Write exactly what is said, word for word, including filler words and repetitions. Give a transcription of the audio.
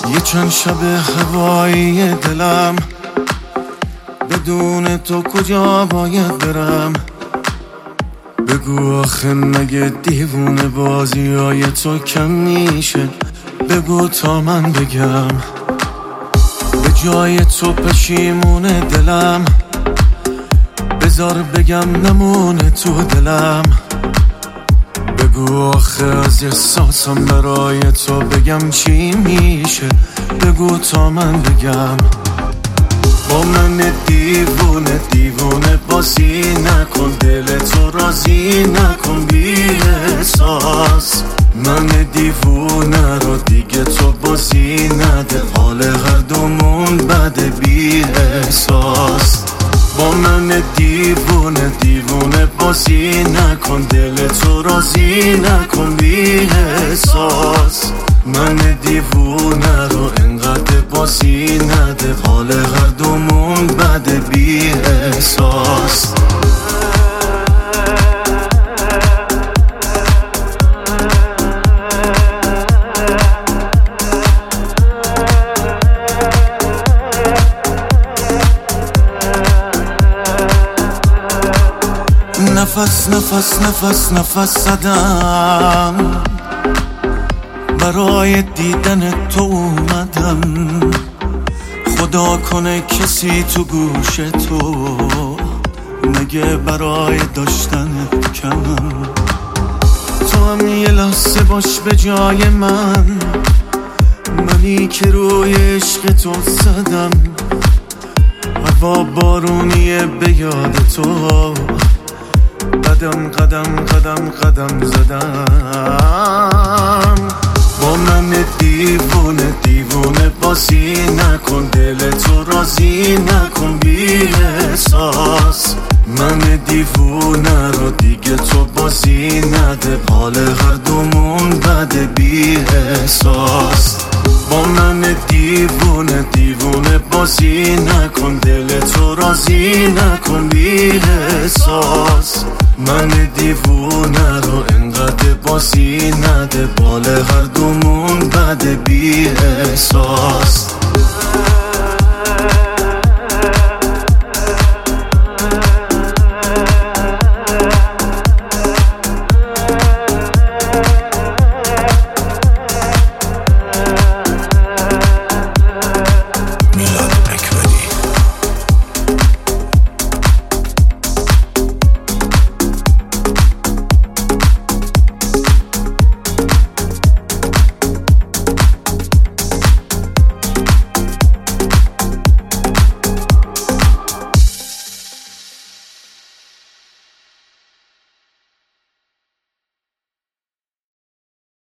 یه چند شب هوایی دلم، بدون تو کجا باید برم؟ بگو آخه مگه دیوونه بازی های تو کم میشه؟ بگو تا من بگم. به جای تو پشیمونه دلم، بذار بگم نمونه تو دلم. بگو آخه از احساسم برای تو بگم چی میشه؟ بگو تا من بگم. با من دیوونه دیوونه بازی نکن، دل تو راضی نکن بی احساس. من دیوونه رو دیگه تو بازی نده، حال هر دومون بده بی احساس. با من دیوونه دیوونه بازی نکن، دل تو راضی نکن بی احساس. من دیوونه رو انقدر بازی نده، حال هر دومون بده بی احساس. نفس نفس نفس نفس زدم، برای دیدن تو اومدم. خدا کنه کسی تو گوش تو مگه برای داشتن کمم. تو هم یه لحظه باش به جای من، منی که روی عشق تو زدم. هوا بارونیه به یاد تو، قدم قدم قدم قدم زدم. با من دیوونه دیوونه بازی نکن، دل تو راضی نکن بی احساس. من دیوونه رو دیگه تو بازی نده، حال هر دومون بده بی احساس. با من دیوونه دیوونه بازی نکن، دل تو راضی نکن بی احساس. من دیوونه رو انقدر بازی نده، بال هر دومون بده بی احساس.